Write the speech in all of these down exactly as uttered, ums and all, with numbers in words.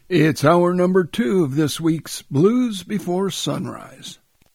It's hour number two of this week's Blues Before Sunrise.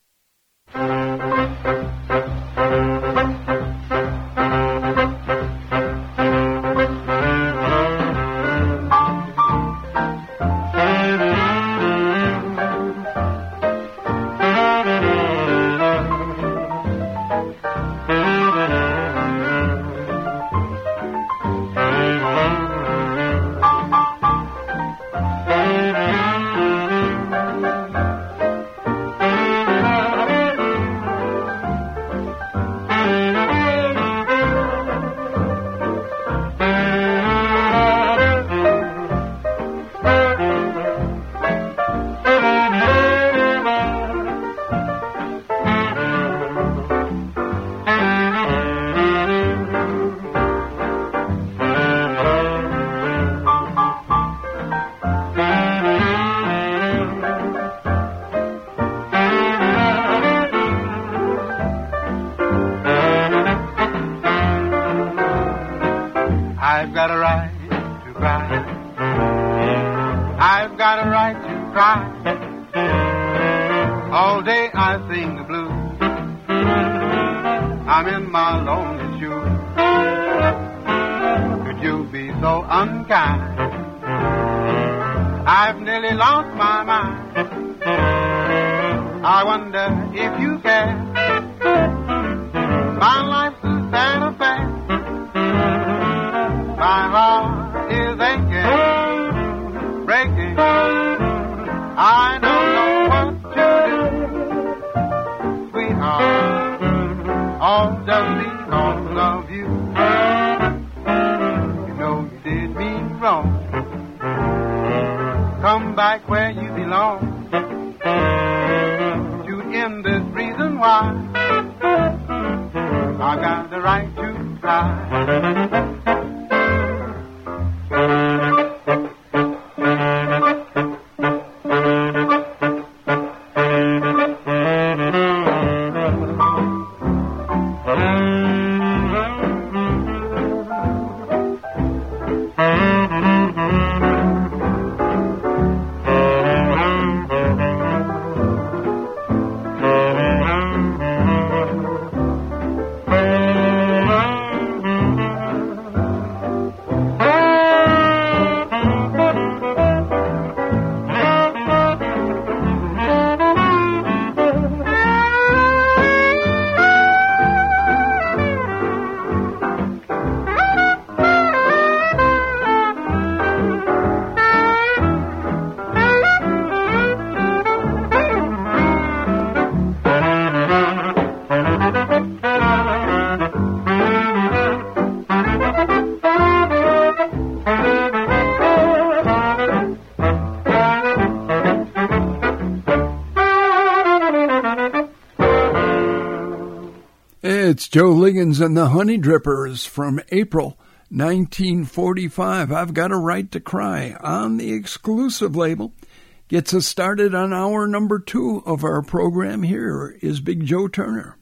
It's Joe Liggins and the Honey Drippers from April nineteen forty-five. I've Got a Right to Cry on the exclusive label. Gets us started on hour number two of our program. Here is Big Joe Turner.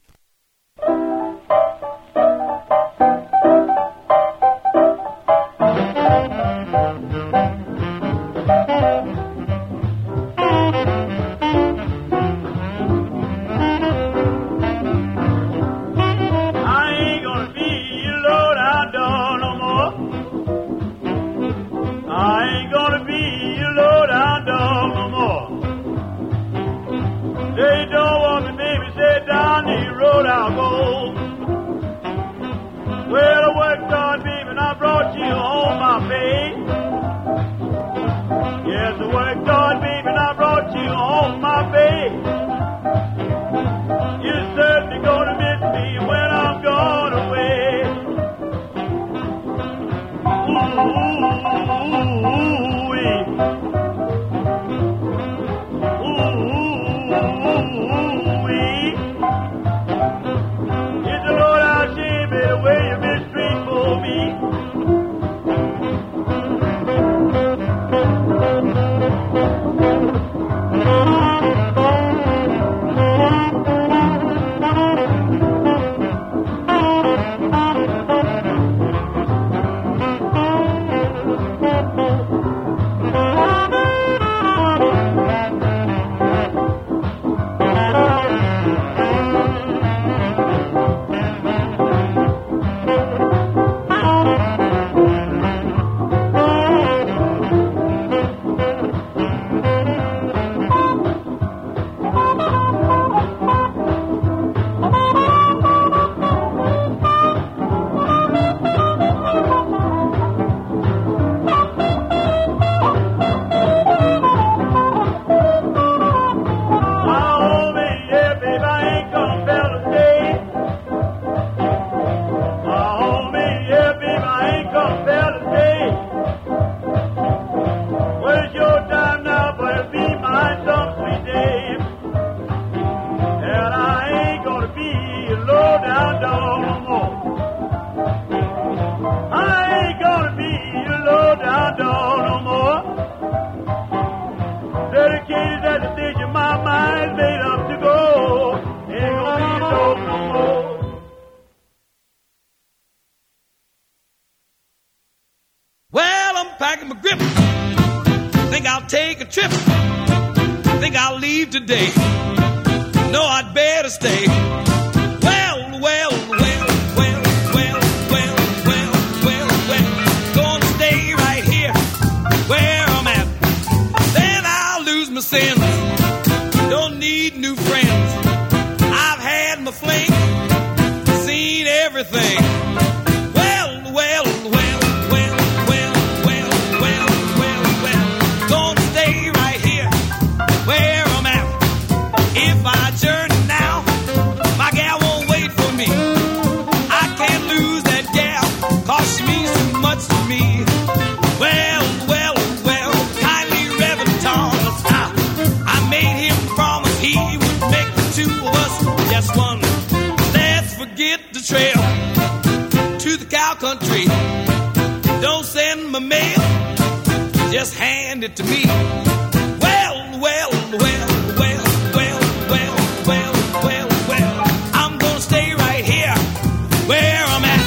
I'll go. Well, I worked hard, baby, and I brought you home, my babe. Yes, I worked hard, baby, and I brought you home, my babe. You're certainly gonna miss me when I'm gone away. Ooh-wee. Ooh-wee. Thank you. Think I'll take a trip. Think I'll leave today. No, I'd better stay. Well, well, well, well, well, well, well, well, well. Gonna stay right here where I'm at. Then I'll lose my sins. Don't need new friends. I've had my fling, seen everything. Well, well, well, well, well, well, well, well, well. Gonna stay right here where I'm at. If I journey now, my gal won't wait for me. I can't lose that gal, 'cause she means too much to me. Well, well, well, kindly Reverend Thomas, I, I made him promise he would make the two of us just one. Let's forget the trail to the cow country. Don't send my mail, just hand it to me. Well, well, well, well, well, well, well, well, well. I'm gonna stay right here where I'm at.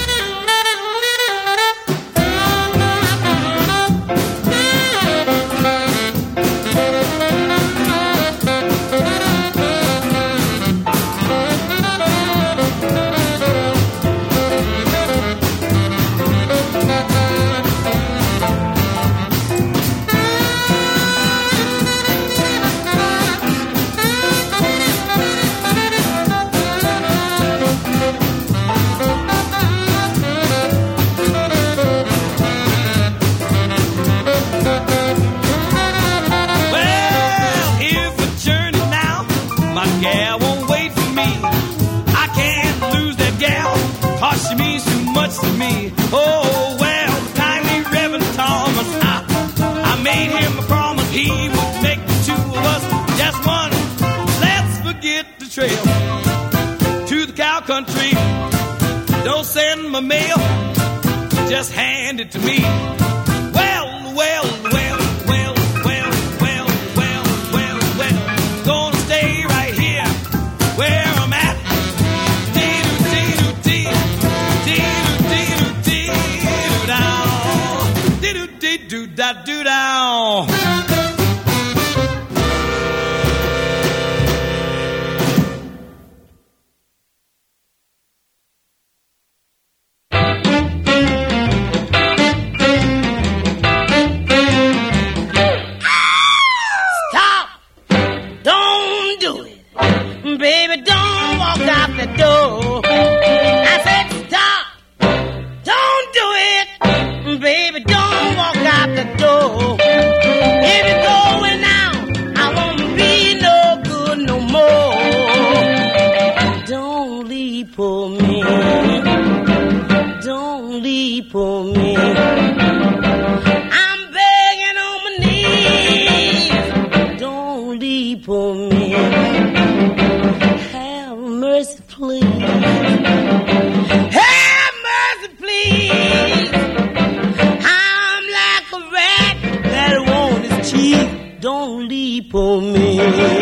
She means too much to me. Oh, well, kindly Reverend Thomas, I, I made him a promise he would make the two of us just one. Let's forget the trail to the cow country. Don't send my mail, just hand it to me. Well, well, well, well, well, well, well, well, well. Gonna stay right here where I'm at. Do da do da. Stop! Don't do it, baby. Don't walk out the door. I said stop! Don't do it, baby. Don't walk out the door. If you're going out, I won't be no good no more. Don't leave for me. Don't leave for me. I'm begging on my knees. Don't leave for me. Have mercy, please. Have mercy, please. Don't leave for me.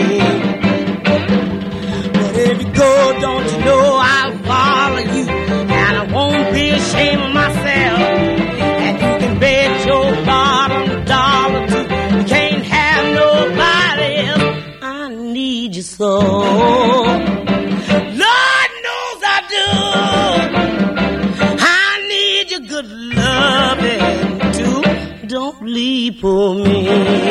But if you go, don't you know I'll follow you, and I won't be ashamed of myself. And you can bet your bottom dollar too. You can't have nobody else. I need you so. Lord knows I do. I need your good loving too. Don't leave for me.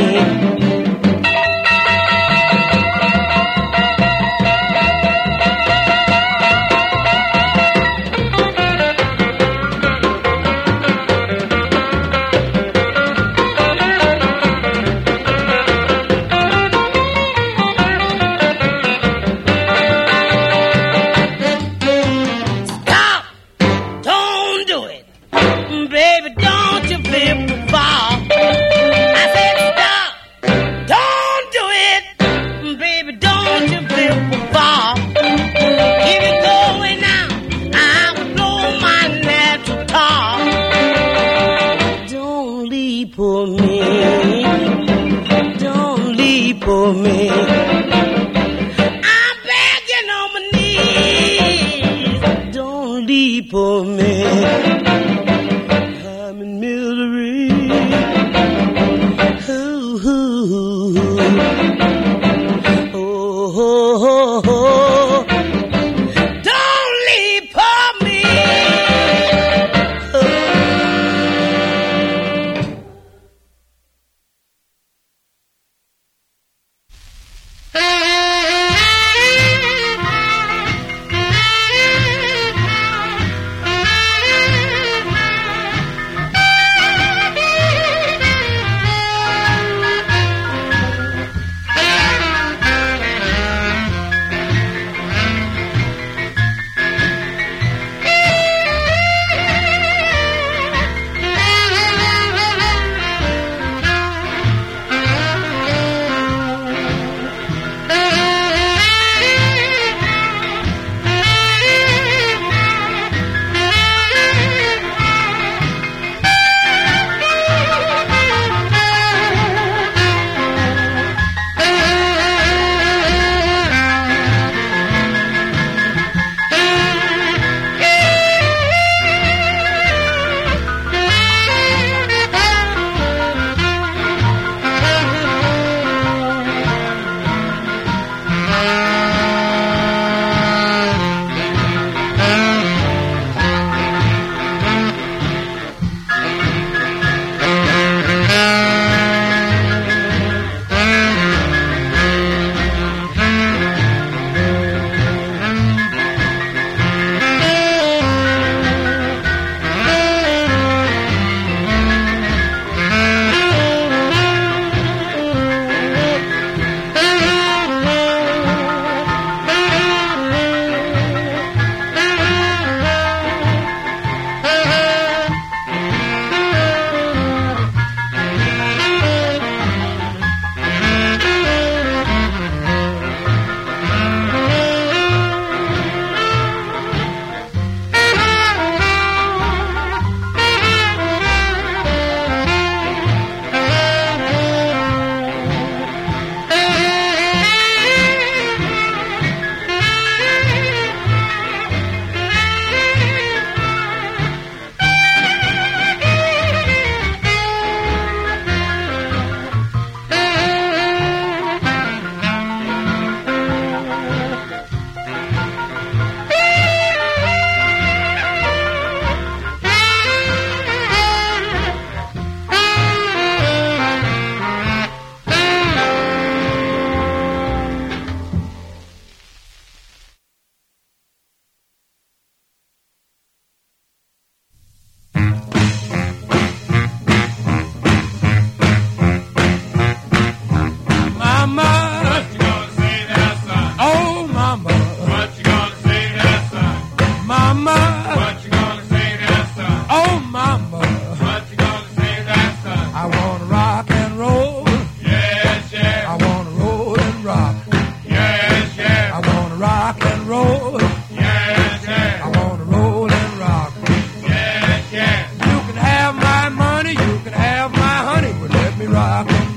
for me. Don't leave for me. I'm begging on my knees. Don't leave for me. I'm in misery.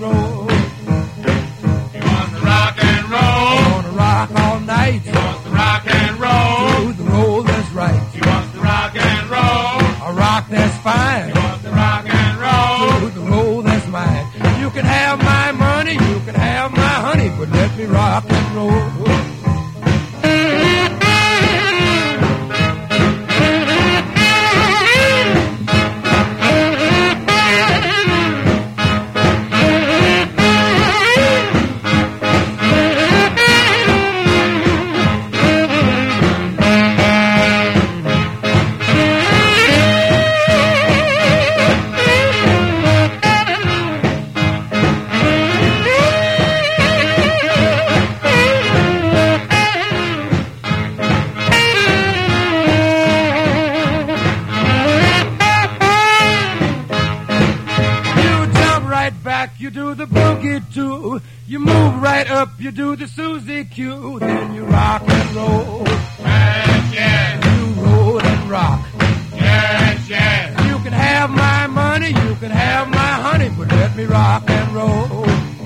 roll. He wants to rock and roll. He wanna rock all night. He wants to rock and roll. Do the roll that's right. He wants to rock and roll. A rock that's fine. He wants to rock and roll. Do the roll that's mine. You can have my money, you can have my honey, but let me rock and roll. You do the boogie too. You move right up, you do the Susie Q. Then you rock and roll. Yes, yes. You roll and rock. Yes, yes. You can have my money, you can have my honey, but let me rock and roll.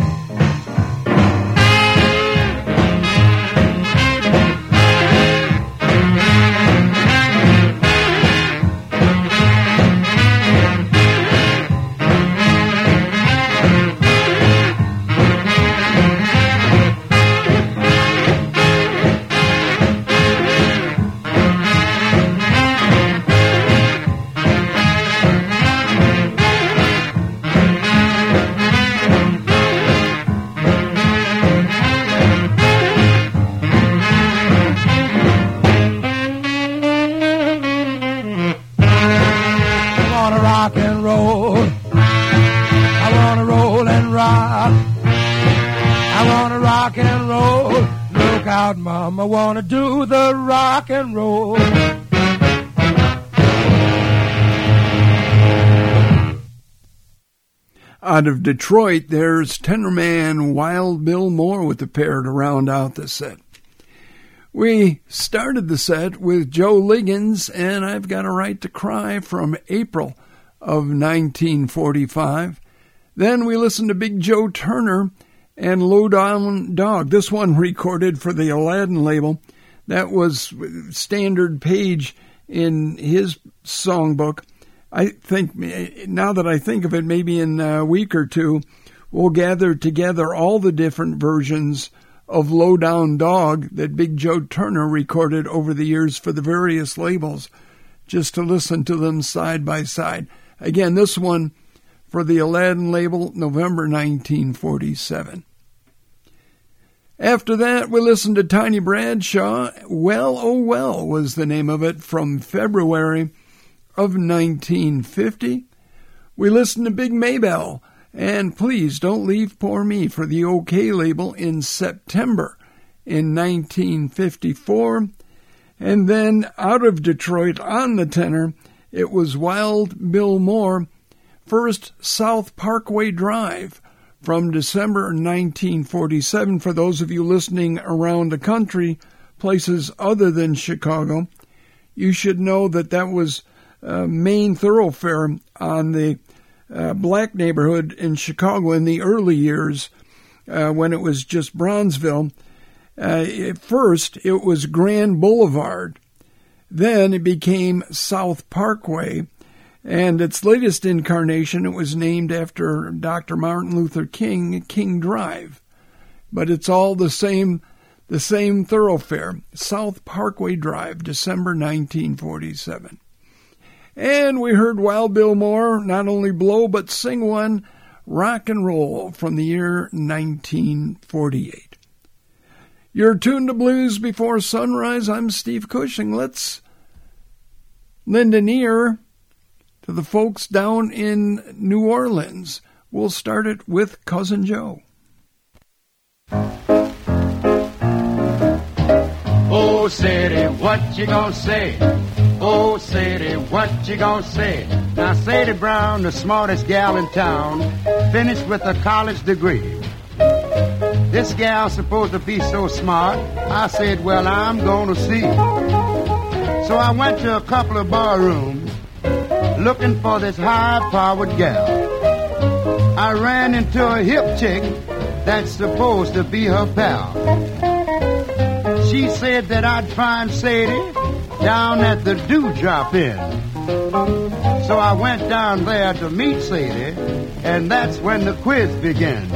Mama wanna do the rock and roll. Out of Detroit, there's tenorman Wild Bill Moore with the pair to round out the set. We started the set with Joe Liggins and I've Got a Right to Cry from April of nineteen forty-five. Then we listened to Big Joe Turner and Low Down Dog. This one recorded for the Aladdin label. That was standard page in his songbook. I think, now that I think of it, maybe in a week or two, we'll gather together all the different versions of Low Down Dog that Big Joe Turner recorded over the years for the various labels, just to listen to them side by side. Again, this one for the Aladdin label, November nineteen forty-seven. After that, we listened to Tiny Bradshaw. Well, Oh Well was the name of it, from February of nineteen fifty. We listened to Big Maybelle and Please Don't Leave Poor Me for the OK label in September in nineteen fifty-four. And then out of Detroit on the tenor, it was Wild Bill Moore, First South Parkway Drive, from December nineteen forty-seven. For those of you listening around the country, places other than Chicago, you should know that that was a main thoroughfare on the uh, black neighborhood in Chicago in the early years uh, when it was just Bronzeville. Uh, at first, it was Grand Boulevard. Then it became South Parkway. And its latest incarnation, it was named after Doctor Martin Luther King, King Drive. But it's all the same, the same thoroughfare, South Parkway Drive, December nineteen forty-seven. And we heard Wild Bill Moore not only blow but sing one, Rock and Roll, from the year nineteen forty-eight. You're tuned to Blues Before Sunrise. I'm Steve Cushing. Let's lend an ear to the folks down in New Orleans. We'll start it with Cousin Joe. Oh, Sadie, what you gonna say? Oh, Sadie, what you gonna say? Now, Sadie Brown, the smartest gal in town, finished with a college degree. This gal's supposed to be so smart. I said, well, I'm gonna see. So I went to a couple of bar rooms looking for this high-powered gal. I ran into a hip chick that's supposed to be her pal. She said that I'd find Sadie down at the Dewdrop Inn. So I went down there to meet Sadie, and that's when the quiz began.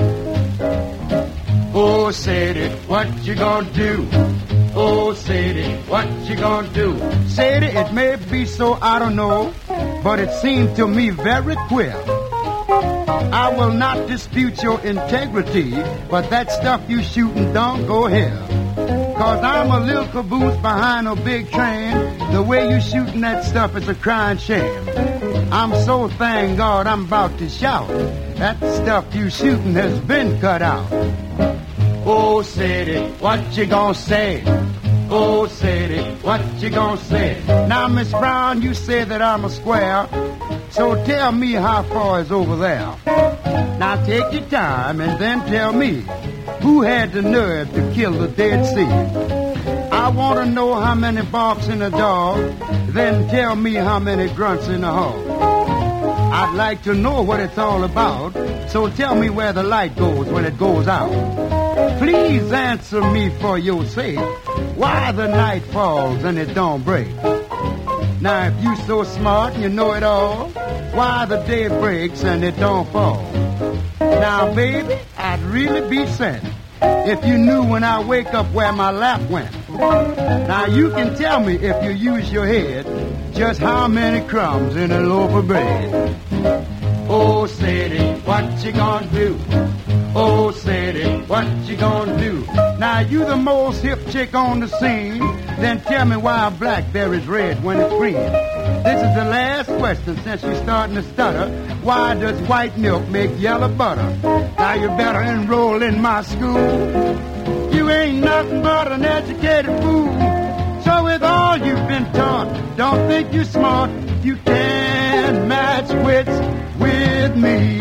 Oh, Sadie, what you gonna do? Oh, Sadie, what you gonna do? Sadie, it may be so, I don't know, but it seemed to me very queer. I will not dispute your integrity, but that stuff you shooting don't go here. Cause I'm a little caboose behind a big train. The way you shooting that stuff is a crying shame. I'm so thank God I'm about to shout. That stuff you shooting has been cut out. Oh, Sadie, what you gonna say? Oh, Sadie, what you gonna say? Now, Miss Brown, you say that I'm a square, so tell me how far is over there. Now, take your time and then tell me who had the nerve to kill the Dead Sea. I want to know how many barks in a dog, then tell me how many grunts in a hog. I'd like to know what it's all about, so tell me where the light goes when it goes out. Please answer me for your sake, why the night falls and it don't break. Now if you so smart and you know it all, why the day breaks and it don't fall. Now baby, I'd really be sent if you knew when I wake up where my lap went. Now you can tell me if you use your head just how many crumbs in a loaf of bread. Oh, Sadie, what you gonna do? Oh, Sadie, what you gonna do? Now, you the most hip chick on the scene, then tell me why a blackberry's red when it's green. This is the last question since you're starting to stutter. Why does white milk make yellow butter? Now, you better enroll in my school. You ain't nothing but an educated fool. So with all you've been taught, don't think you're smart. You can't match wits with me.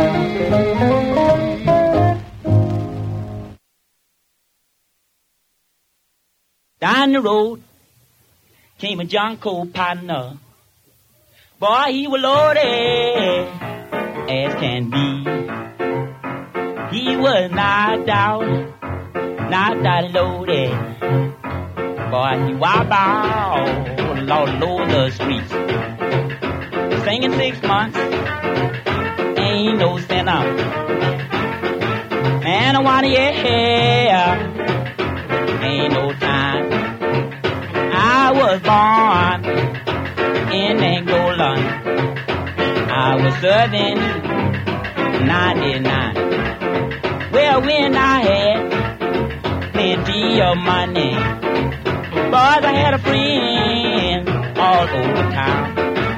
Down the road came a John Cole partner. Boy, he was loaded as can be. He was knocked out, knocked out and loaded. Boy, he wild out all over the streets. Singing six months, ain't no sinner. And I wanna yeah, ain't no time. I was born in Angola. I was serving ninety-nine. Well, when I had plenty of money, boys, I had a friend all over town.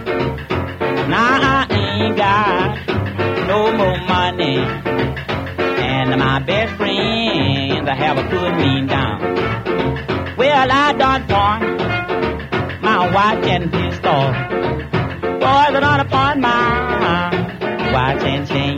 Now I ain't got no more money, and my best friends I have a put me down. Well, I done pawn my watch and pistol. Boys, I done pawn my watch and chain.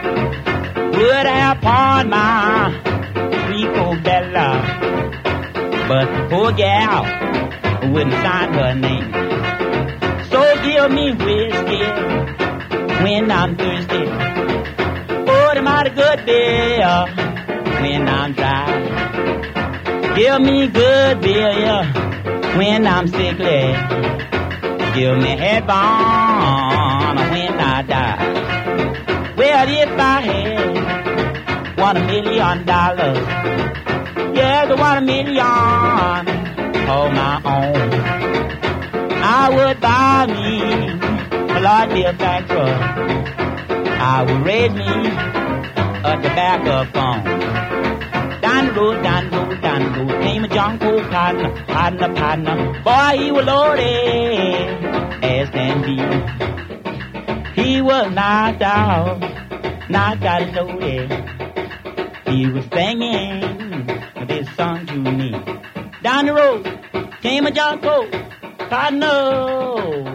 Would have pawned my Rico Bella, but the poor gal wouldn't sign her name. So give me whiskey when I'm thirsty. Oh, the mighty good beer when I'm dry. Give me good beer, yeah, when I'm sickly. Give me headbone when I die. Well, if I had one million dollars, yeah, the one million of my own, I would buy me a large beer factory. I would raise me a tobacco farm. Down the road, down the road, down the road came a John Cole partner, partner, partner. Boy, he was loaded as can be. He was knocked out, knocked out and loaded. He was singing this song to me. Down the road came a John Cole partner.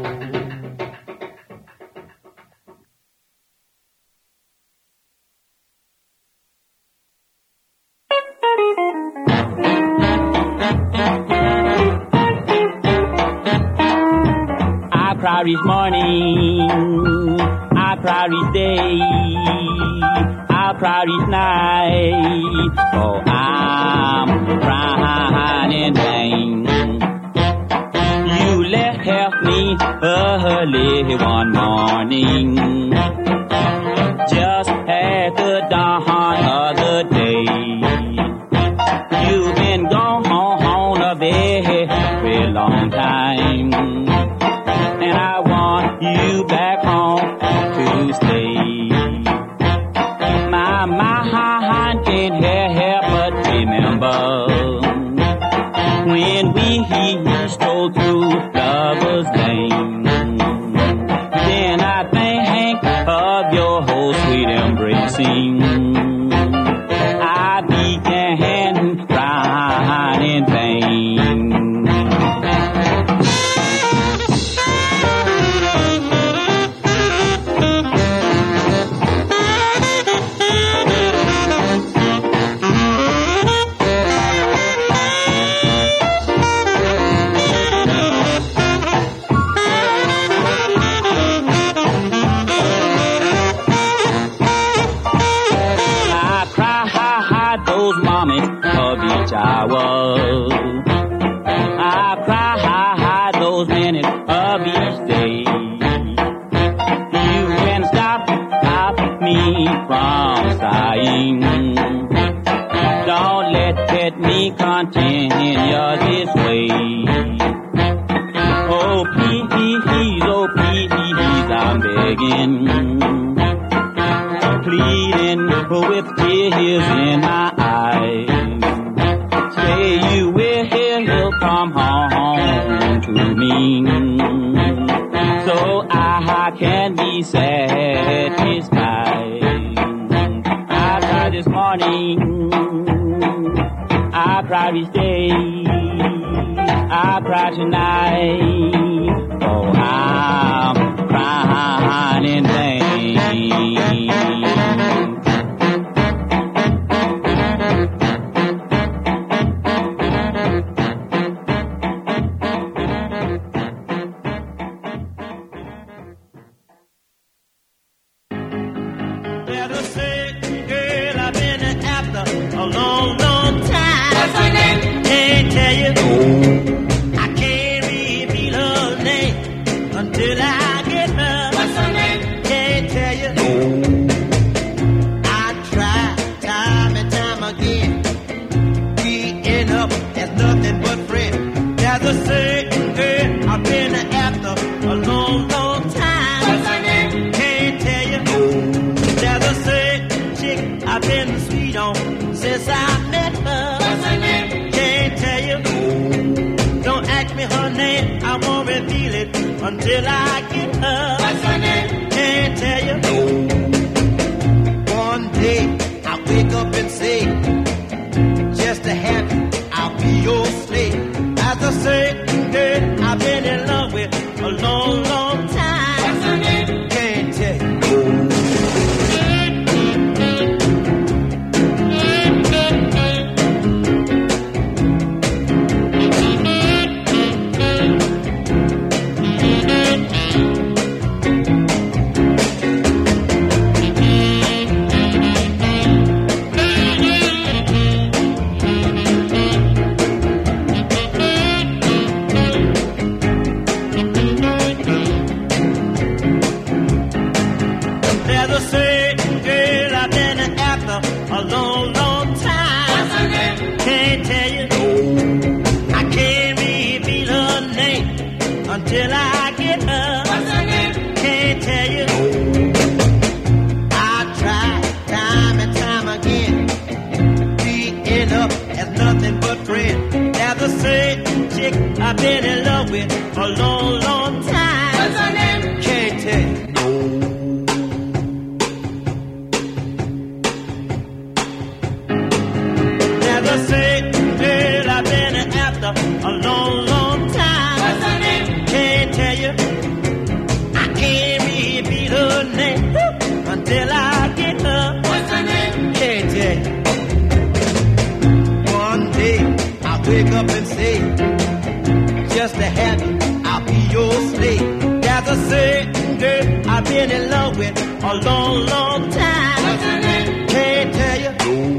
I cried each morning, I cry each day, I'll cry each night, oh, I'm crying in vain. You left me early one morning, just at the dawn of the day. You've been gone a very long time, and I want you back home to stay. My mind can't help but remember when we strolled through Lover's Lane. Then I think of your whole sweet embracing. I began crying in vain. I cry those minutes of each day. You can stop, stop me from sighing. Don't let, let me continue this way. Oh please, oh please, I'm begging, pleading with tears in my eyes. Say you will come home to me, so I can be satisfied. I cried this morning, I cried each day, I cried tonight, oh I'm crying in vain. Until I get her, what's her name? Can't tell you. No. One day I'll wake up and say, just to have you, I'll be your slave. As I say, girl, I've been in love with a long, long time. What's her name? Can't tell you. Until I get her, what's her name? Can't tell you. I try time and time again. We end up as nothing but friends. As the same chick I've been in love with a long, long time. What's her name? Can't tell you. As the same girl I've been after a long, long time. What's her name? Can't tell you. I can't repeat her name until I get her. What's her name? Can't tell you. One day I'll wake up and say, just to have you, I'll be your slave. There's a certain girl I've been in love with a long, long time. Can't tell you.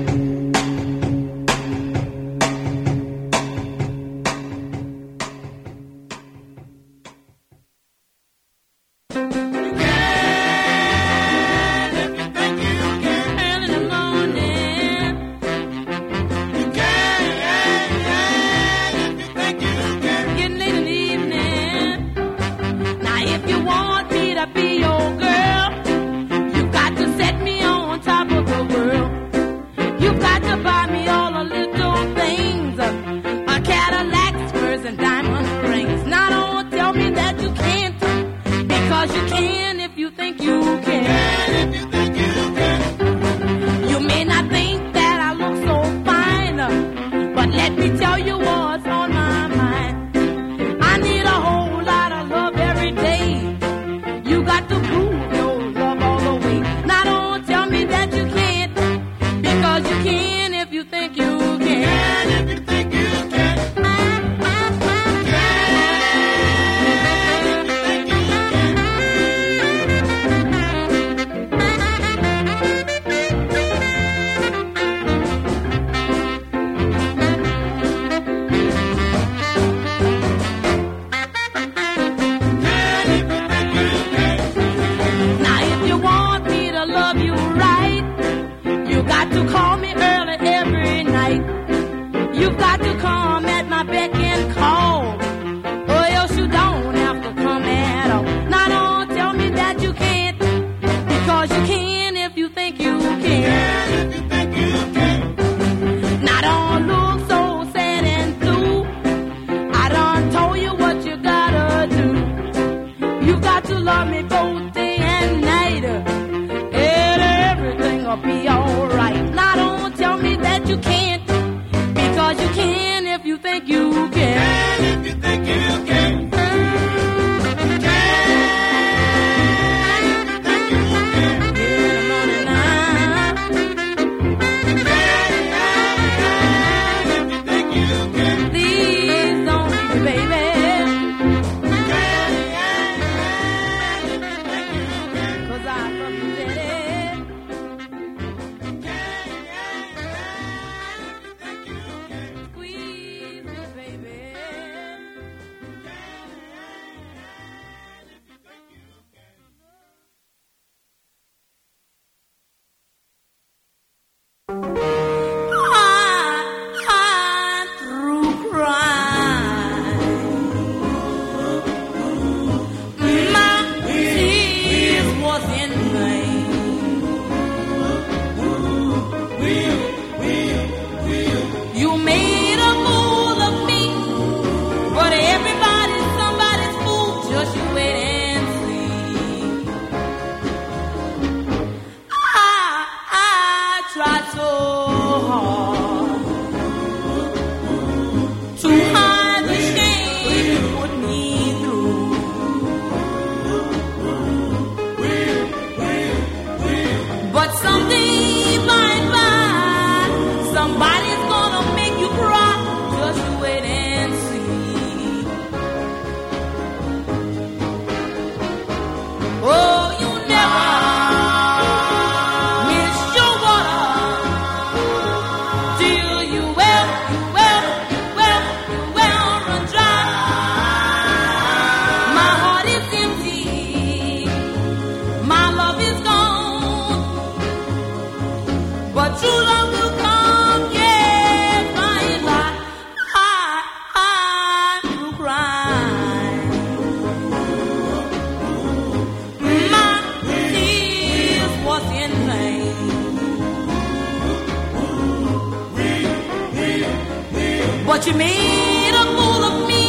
But you made a fool of me.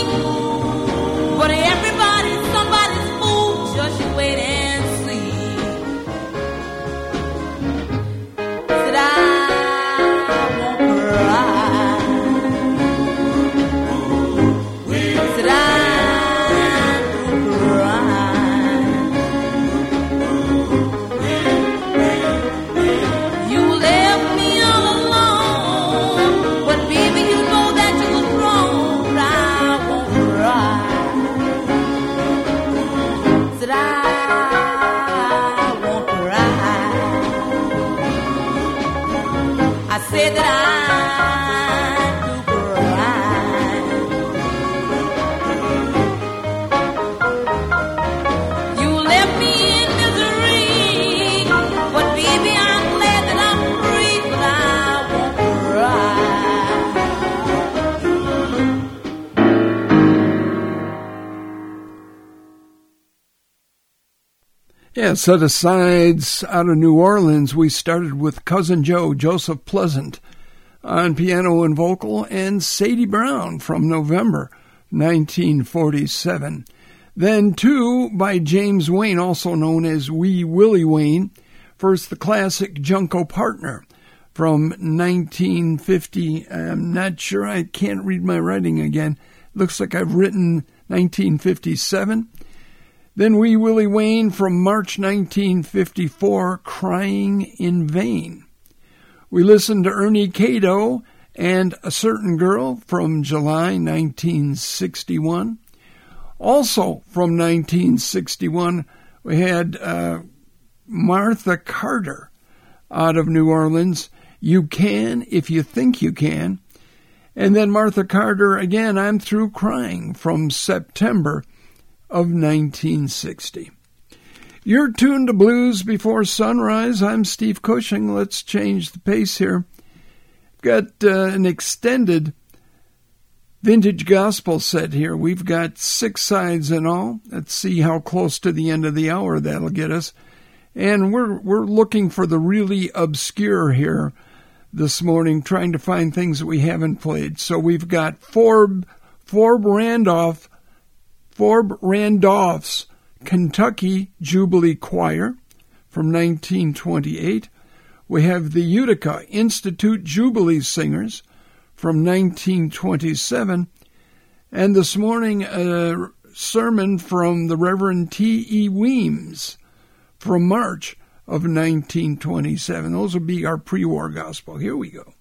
But everybody's somebody's fool. Just you wait and see. Said I won't cry. Said I won't cry. You left me all alone. But baby, you know that you was wrong. I said that I do cry. You left me in misery, but baby, I'm glad that I'm free, but I won't cry. Yeah, set asides out of New Orleans. We started with Cousin Joe, Joseph Pleasant on piano and vocal, and Sadie Brown from November nineteen forty-seven. Then two by James Wayne, also known as Wee Willie Wayne. First, the classic Junko Partner from nineteen fifty. I'm not sure, I can't read my writing again. Looks like I've written nineteen fifty-seven. Then Wee Willie Wayne from March nineteen fifty-four, Crying in Vain. We listened to Ernie Cato and A Certain Girl from July nineteen sixty-one. Also from nineteen sixty-one, we had uh, Martha Carter out of New Orleans, You Can If You Think You Can. And then Martha Carter, again, I'm Through Crying from September of nineteen sixty. You're tuned to Blues Before Sunrise. I'm Steve Cushing. Let's change the pace here. Got uh, an extended vintage gospel set here. We've got six sides in all. Let's see how close to the end of the hour that'll get us. And we're we're looking for the really obscure here this morning, trying to find things that we haven't played. So we've got Forb, Forb Randolph, Forb Randolph's Kentucky Jubilee Choir from nineteen twenty-eight. We have the Utica Institute Jubilee Singers from nineteen twenty-seven. And this morning, a sermon from the Reverend T E. Weems from March of nineteen twenty-seven. Those will be our pre-war gospel. Here we go.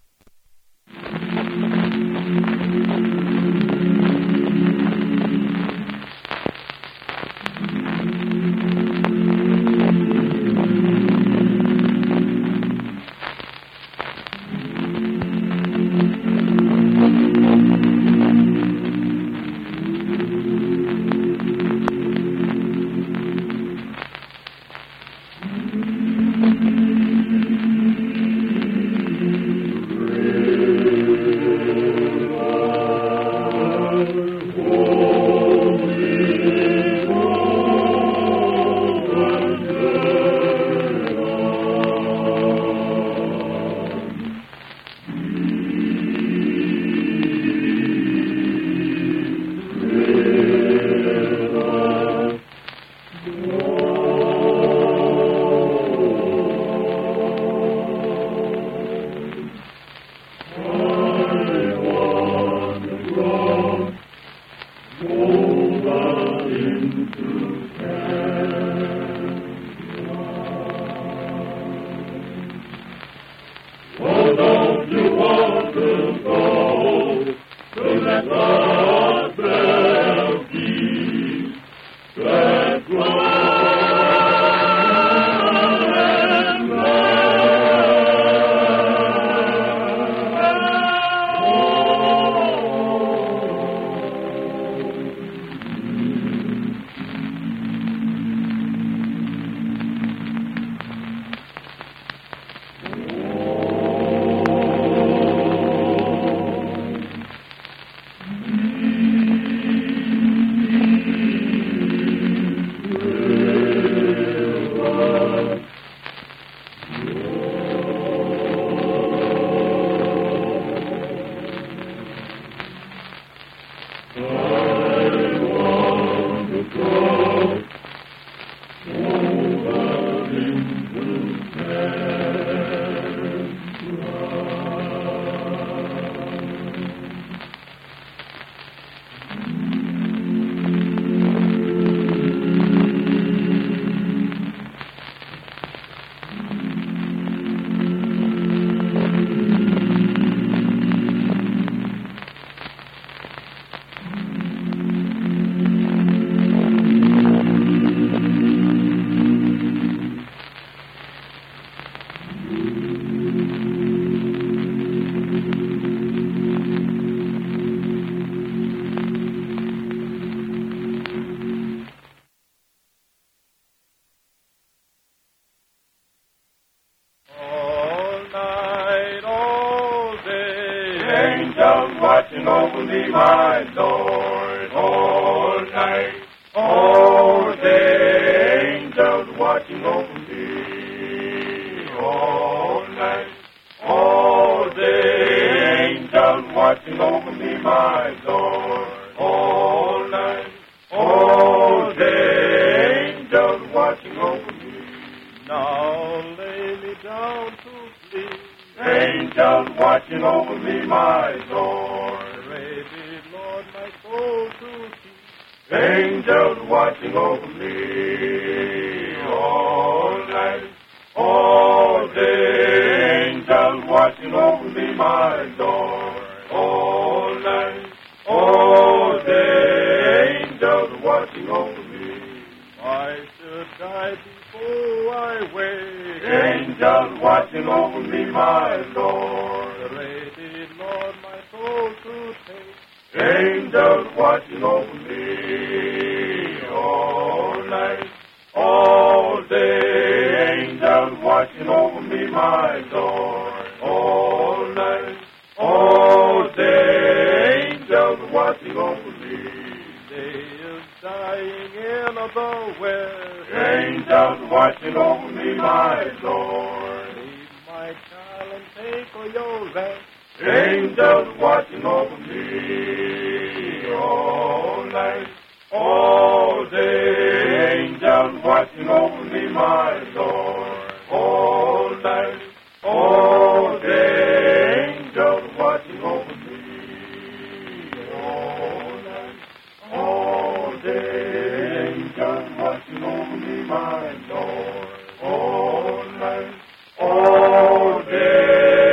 Angels watching over me, my Lord, all night. Oh, the angels watching over me all night. Oh, the angels watching over me, my Lord, all night. Oh, the angels watching over me. Now lay me down to sleep. Angels watching over me, my Lord. Pray thee, Lord, my soul to keep. Angels watching over me all night. Oh, the angels watching over me, my Lord, all night. Oh, the angels watching over me. I should die before I wake. Angels watching over me, my Lord. Pray thee, Lord, my soul to take. Angels watching over me all night. All day, angels watching over me, my Lord, all night. All day, angels watching over me. Day is dying in the west. Angels watching over me, my Lord. Lead my child and take for your rest. Angels watching over me all night. All day, angels watching over me, my Lord, all night. All day, angels watching over me all night. All day, angels watching over me, my Lord, all night. All day.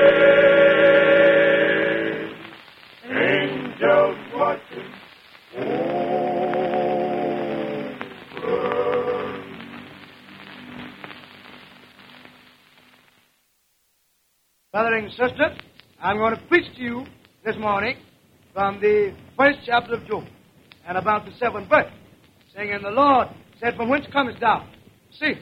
Angels watching over. Brother and sister, I'm going to preach to you this morning from the first chapter of Job and about the seventh verse, saying, And the Lord said, From whence comest thou? See.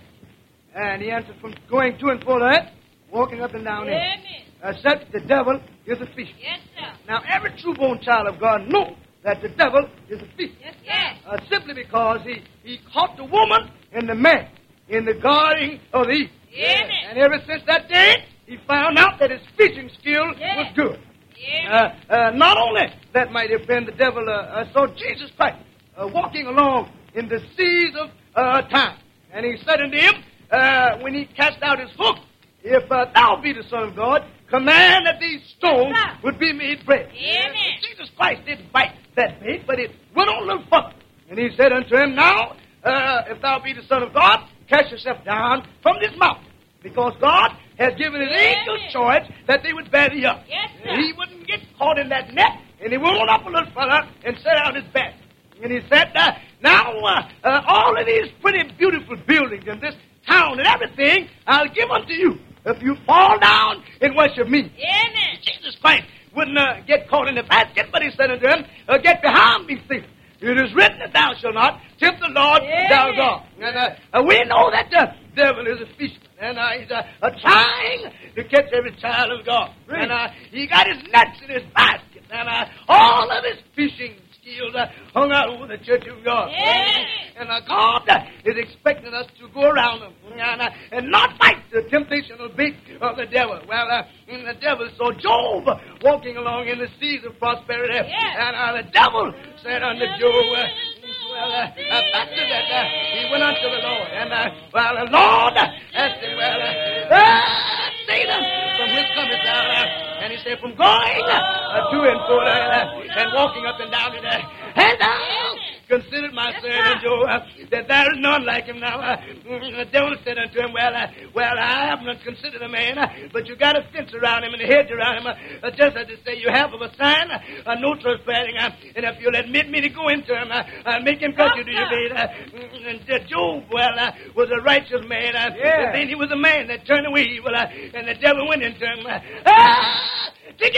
And he answered, From going to and fro the earth, walking up and down it. Uh, said, The devil is a fish. Yes, sir. Now, every true-born child of God knows that the devil is a fish. Yes, yes. Uh, simply because he, he caught the woman and the man in the garden of the Eve. Amen. And ever since that day, he found out that his fishing skill Yes. was good. Amen. Uh, uh, not only that might offend the devil, uh, uh, so Jesus Christ, uh, walking along in the seas of uh, time, and he said unto him, uh, when he cast out his hook, If uh, thou be the Son of God, command that these stones Yes, sir. would be made bread. Amen. Jesus Christ didn't bite that bait, but it went on a little further. And he said unto him, Now, uh, if thou be the Son of God, cast yourself down from this mountain, because God has given his Amen. angels charge that they would bear thee up. Yes, sir. And he wouldn't get caught in that net, and he went on up a little further and set out his back. And he said, uh, Now, uh, uh, all of these pretty beautiful buildings and this town and everything, I'll give unto you if you fall down and worship me. Amen. Jesus Christ wouldn't uh, get caught in the basket, but he said unto him, uh, Get behind me, Satan. It is written that thou shalt not tempt the Lord Amen. thy God. And uh, uh, we know that the devil is a fisherman, and uh, he's uh, uh, trying to catch every child of God. And uh, he got his nets in his basket, and uh, all of his fishing skills uh, hung out over the church of God. Amen. And uh, God uh, is expecting us to go around them and, uh, and not fight the temptational bait of the devil. Well, uh, and the devil saw Job walking along in the seas of prosperity. Yes. And uh, the devil said unto Job, uh, well, uh, uh, after that, uh, he went unto the Lord. And, uh, well, the Lord asked him, well, uh, ah, Satan, from whence comest thou? Uh, and he said, from going uh, to and fro uh, and walking up and down in there. And thou considered my servant Job, uh, that there is none like him now. Uh, the devil said unto him, well, uh, well, I have not considered a man, uh, but you got a fence around him and a hedge around him, uh, uh, just as to say you have of a sign, uh, uh, no trespassing, uh, and if you'll admit me to go into him, uh, I'll make him cut you to your bed. Uh, and uh, Job, well, uh, was a righteous man, uh, Yeah. and then he was a man that turned away evil, uh, and the devil went into him. Uh, ah! Taking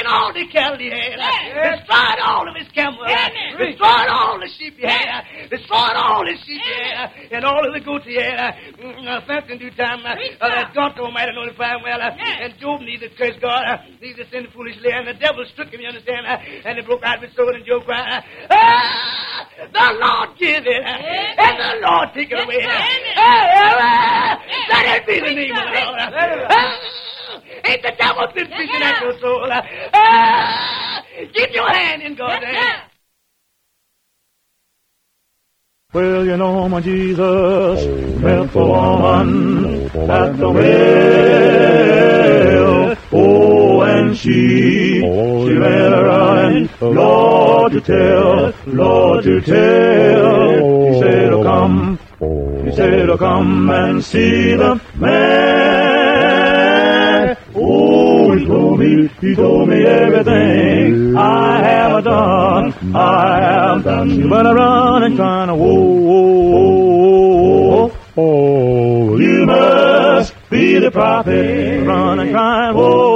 all the cattle he had. Destroyed all of his camels. Destroyed all the sheep he had. Destroyed all the sheep he had. And all of the goats he had. Uh, thanks in due time. Uh, uh, that God Almighty notified well. Uh, and Job needed to curse God. Uh, needed to sin foolishly. And the devil struck him, you understand? Uh, and he broke out with sword, and Job cried, ah, the Lord give it. Uh, and the Lord take it away. Uh, uh, let it be the name of the Lord. Uh, ain't the devil been fishing at your soul? Uh, uh, get your hand in God's hand. Well, you know, my Jesus met the woman at the well. Oh, and she, she ran around, Lord to tell, Lord to tell. He said, oh, come, he said, oh, come and see the man. Oh, he told me, he told me everything I have done, I have done. She went around and crying, whoa, whoa, whoa, whoa, you must be the prophet. Run and crying,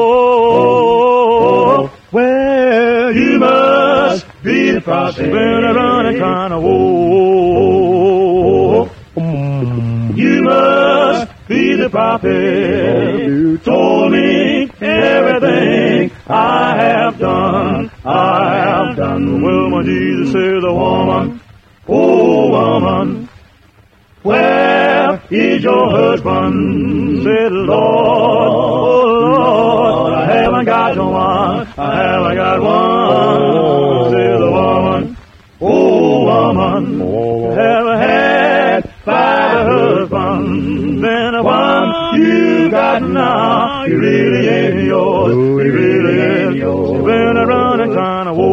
whoa, well, you must be the prophet. She went around and crying, whoa, you must be the prophet. You told me everything I have done, I have done. Well, my Jesus said, the woman, oh woman, where is your husband? Said, Lord, oh Lord, I haven't got no one, I haven't got one. Said the woman, oh woman, haven't had five husbands, then the one you got now, he really ain't yours, he really ain't yours. She went around and kind of,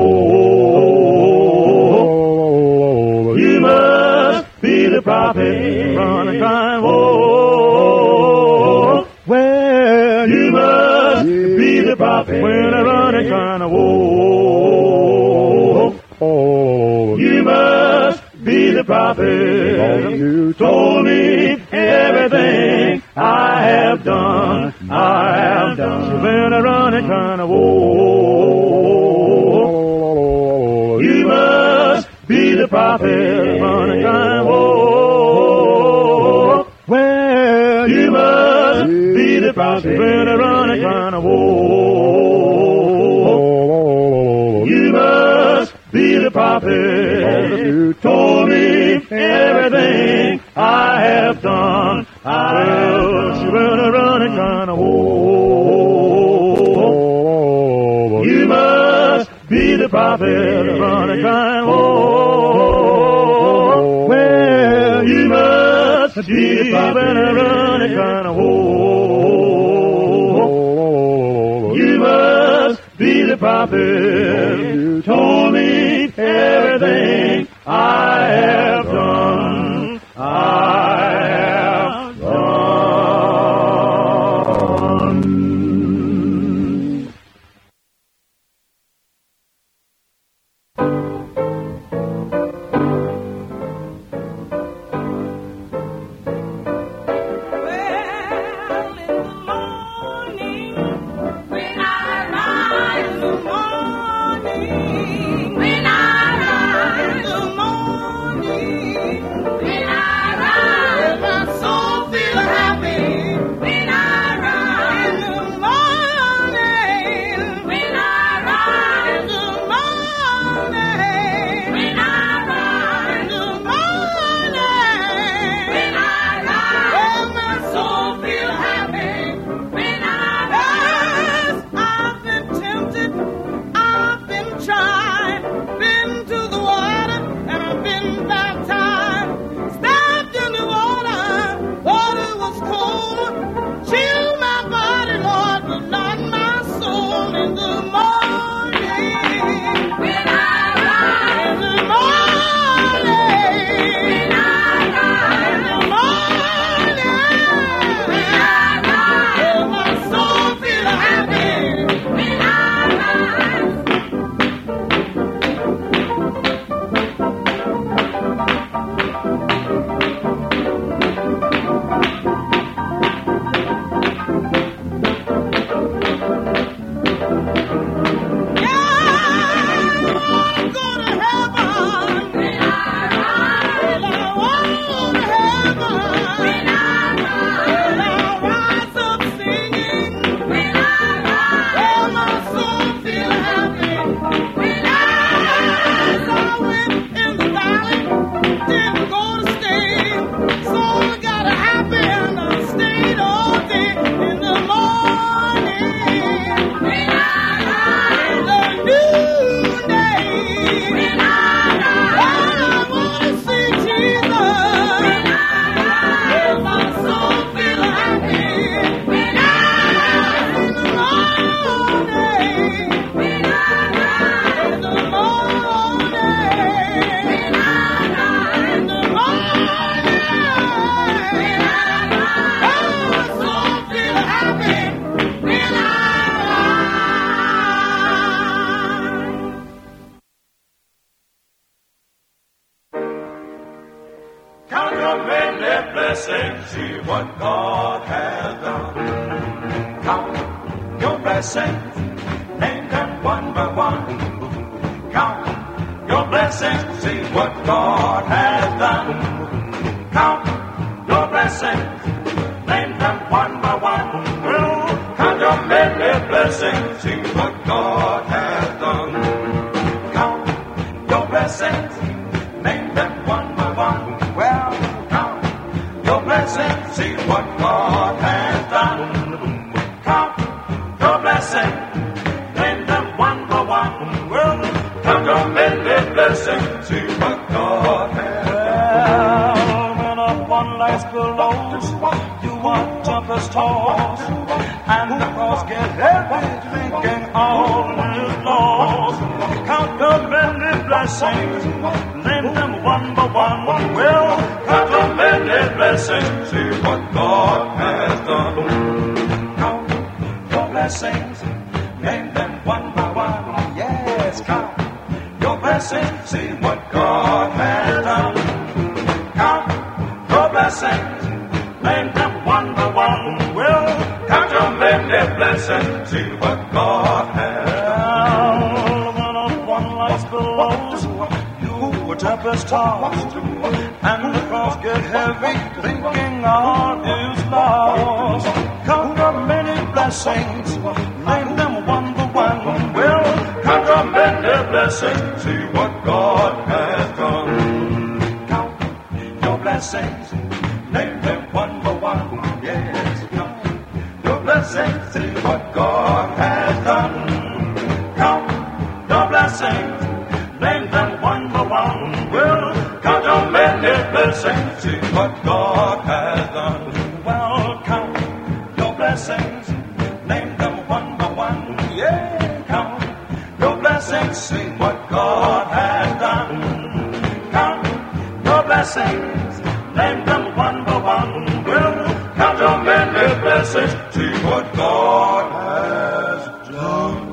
whoa, you must be the prophet, run and crying, whoa, well, you must be the prophet, when I run and crying, whoa, you must be the prophet. You told me everything I have done, I have done. She went around and kind of, whoa, you must be the prophet, run and crying, whoa, well, you must be the prophet. She went around and kind of, whoa, you must be the prophet. You told me everything I have done, I have done. She went around and kind of, whoa, you must be the prophet, run and crying, whoa, well, you must be the prophet, run and crying, whoa, you must be the prophet. You told me everything I have done, I have done. When I rise in the morning, blessings, see what God has done. Count your blessings, name them one by one. Count your blessings, see what God has done. Count your blessings, name them one by one. Well, count your many blessings, see what God has done. Count your blessings, name them one by one. Well, count your blessings, see what God has done. Count your blessings, name them one by one. Well, count your many blessings, see what God has done. Well, when up one life's billows, you want tempest tossed, and the cross get heavy, thinking all is lost. Count the many blessings, name them one by one. Well, count the many blessings, see what God has done. Count your blessings, name them one by one. Yes, count your blessings, see what God has done. Count your blessings, name them one by one. Well, count your many blessings, see what God has done. when up one life's billows, you were tempest tossed, and the cross get heavy, thinking all is lost. Count the many blessings, name them one by one. Well, count your many blessings, see what God has done. Count your blessings, name them one by one. Yes, count your blessings, see what God has done. Count your blessings, name them one by one. Well, count your many blessings, see what God has done. Well, count your blessings, name them one by one. Yeah, count your blessings, see what God has done. Count your blessings, name them one by one. Well, count your many blessings, see what God has done.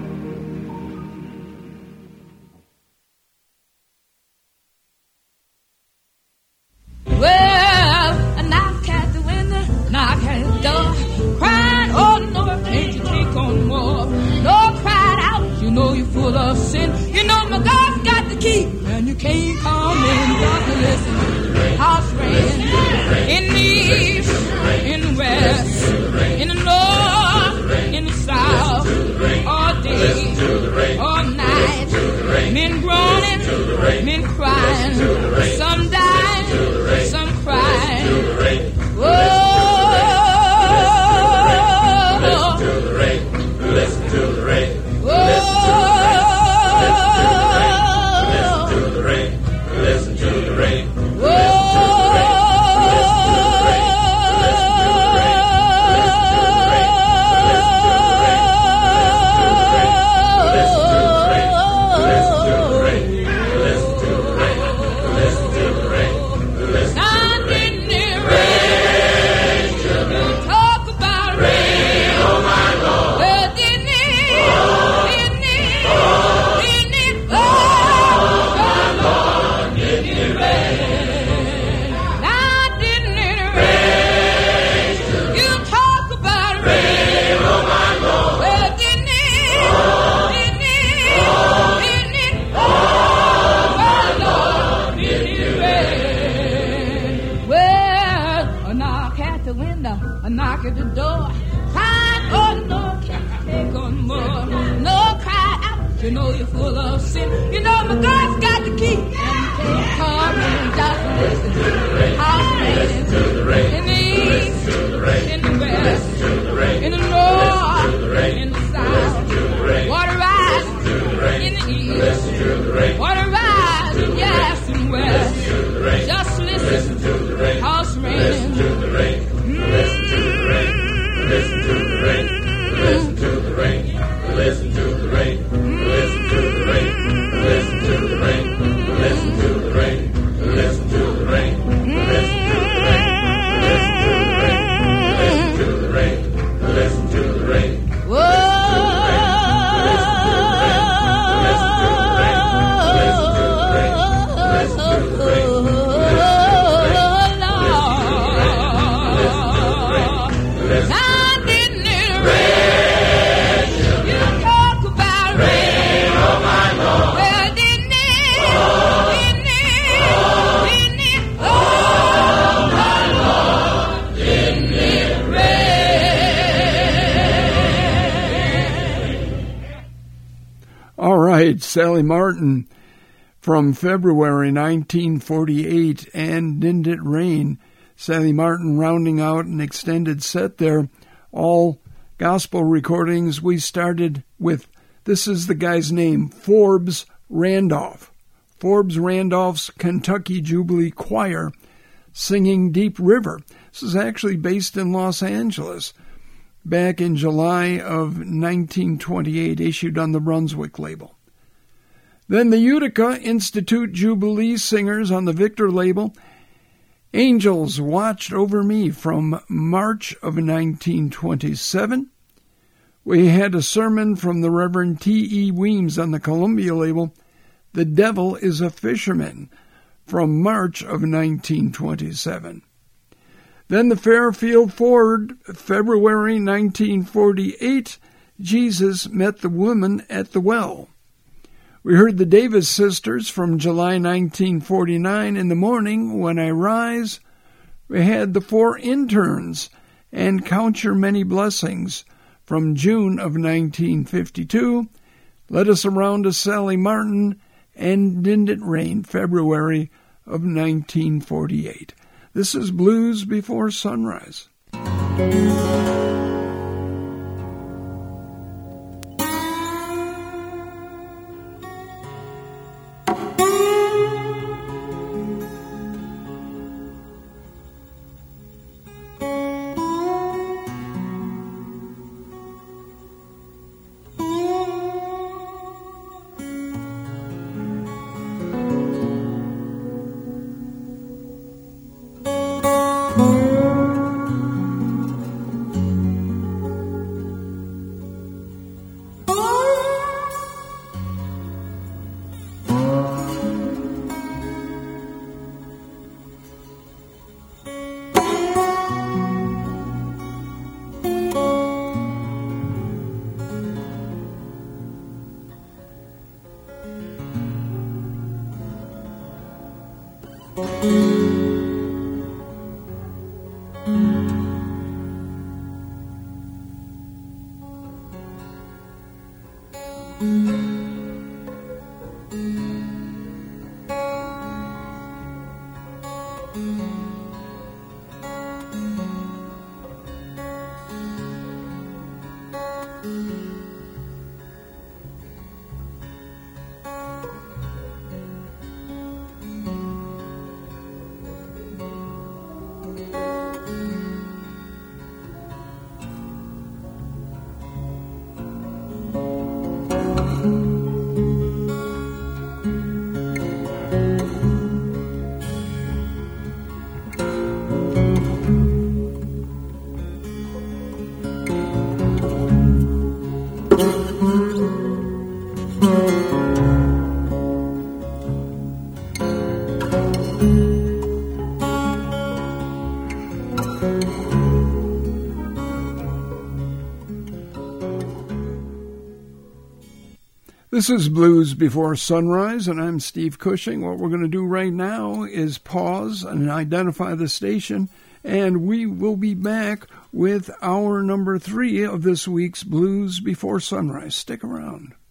Well, a knock at the window, knock at the door, crying, oh Lord, can't you take on more? Lord cried out, you know you're full of sin. You know my God's got the key, and you can't come in. Got to listen. House rain in the east, in the west, in the north, in the south, all day, all night. Men groaning, men crying, some dying, some crying. Whoa. Listen to the rain, listen to the rain, Whoa. listen to the rain, listen to the rain, Whoa. A knock at the door, crying, oh Lord, can't you take on more? No, cry out, you know you're full of sin. You know my God's got the key, and you can't come and just listen. House rain, in the east, in the west, in the north, in the south. Water rising in the east, water rising, yes, and west. Just listen, house rain. Listen to the rain, listen to the rain, listen to the rain, listen to the rain, listen to the rain, listen to the rain, listen to the rain, listen to the rain, listen to the rain, listen to the rain, listen to the rain. Listen to the rain, listen to the rain, listen to the rain, listen to the rain, listen to the rain, listen to the rain. All right, Sally Martin from February nineteen forty-eight, and Didn't It Rain? Sally Martin rounding out an extended set there, all gospel recordings. We started with, this is the guy's name, Forbes Randolph. Forbes Randolph's Kentucky Jubilee Choir singing Deep River. This is actually based in Los Angeles. Back in July of nineteen twenty-eight, issued on the Brunswick label. Then the Utica Institute Jubilee Singers on the Victor label. Angels Watched Over Me from March of nineteen twenty-seven. We had a sermon from the Reverend T E. Weems on the Columbia label. The Devil is a Fisherman from March of nineteen twenty-seven. Then the Fairfield Ford, February nineteen forty-eight, Jesus Met the Woman at the Well. We heard the Davis Sisters from July nineteen forty-nine, In the Morning When I Rise. We had the Four Interns and Count Your Many Blessings from June of nineteen fifty-two. Led us around to Sally Martin and Didn't It Rain, February of nineteen forty-eight. This is Blues Before Sunrise. This is Blues Before Sunrise, and I'm Steve Cushing. What we're going to do right now is pause and identify the station, and we will be back with hour number three of this week's Blues Before Sunrise. Stick around.